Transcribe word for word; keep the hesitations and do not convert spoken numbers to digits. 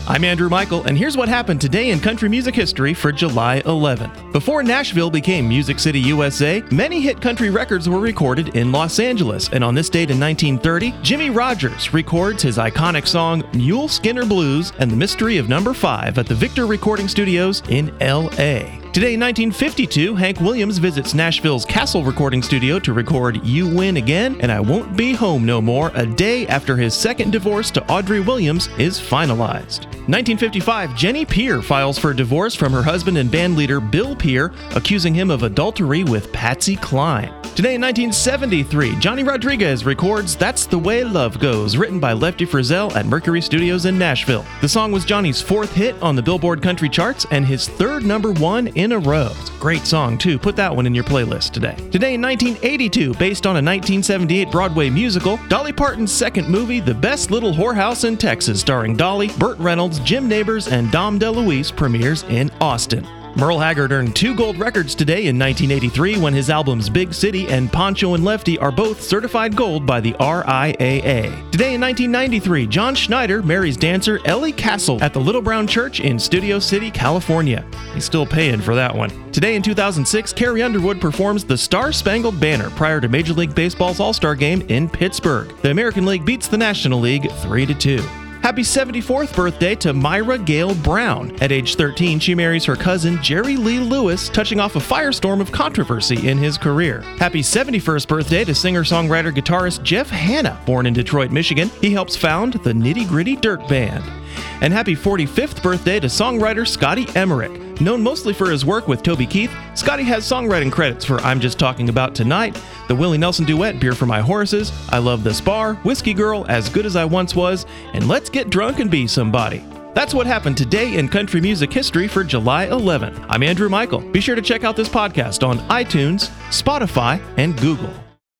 I'm Andrew Michael, and here's what happened today in country music history for July eleventh. Before Nashville became Music City, U S A, many hit country records were recorded in Los Angeles, and on this date in nineteen thirty, Jimmie Rodgers records his iconic song Mule Skinner Blues and the Mystery of Number five at the Victor Recording Studios in L A. Today in nineteen fifty-two, Hank Williams visits Nashville's Castle Recording Studio to record You Win Again and I Won't Be Home No More, a day after his second divorce to Audrey Williams is finalized. nineteen fifty-five, Jenny Peer files for divorce from her husband and bandleader Bill Peer, accusing him of adultery with Patsy Cline. Today in nineteen seventy-three, Johnny Rodriguez records That's the Way Love Goes, written by Lefty Frizzell at Mercury Studios in Nashville. The song was Johnny's fourth hit on the Billboard Country charts and his third number one in a row. It's a great song, too. Put that one in your playlist today. Today in nineteen eighty-two, based on a nineteen seventy-eight Broadway musical, Dolly Parton's second movie, The Best Little Whorehouse in Texas, starring Dolly, Burt Reynolds, Jim Nabors, and Dom DeLuise, premieres in Austin. Merle Haggard earned two gold records today in nineteen eighty-three when his albums Big City and Poncho and Lefty are both certified gold by the R I A A. Today in nineteen ninety-three, John Schneider marries dancer Ellie Castle at the Little Brown Church in Studio City, California. He's still paying for that one. Today in two thousand six, Carrie Underwood performs the Star-Spangled Banner prior to Major League Baseball's All-Star Game in Pittsburgh. The American League beats the National League three to two. Happy seventy-fourth birthday to Myra Gale Brown. At age thirteen, she marries her cousin Jerry Lee Lewis, touching off a firestorm of controversy in his career. Happy seventy-first birthday to singer-songwriter guitarist Jeff Hanna. Born in Detroit, Michigan, he helps found the Nitty Gritty Dirt Band. And happy forty-fifth birthday to songwriter Scotty Emmerich. Known mostly for his work with Toby Keith, Scotty has songwriting credits for I'm Just Talking About Tonight, the Willie Nelson duet Beer for My Horses, I Love This Bar, Whiskey Girl, As Good As I Once Was, and Let's Get Drunk and Be Somebody. That's what happened today in country music history for July eleventh. I'm Andrew Michael. Be sure to check out this podcast on iTunes, Spotify, and Google.